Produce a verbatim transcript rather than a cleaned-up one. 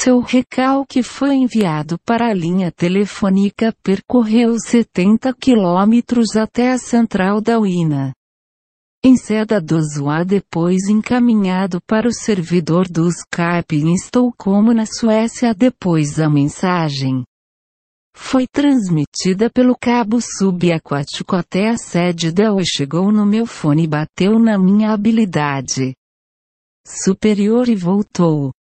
Seu recalque foi enviado para a linha telefônica, percorreu setenta quilômetros até a central da U I N A. Em Seda do Zoa, depois encaminhado para o servidor do Skype em Estocolmo, na Suécia. Depois a mensagem foi transmitida pelo cabo subaquático até a sede da U I, chegou no meu fone e bateu na minha habilidade superior e voltou.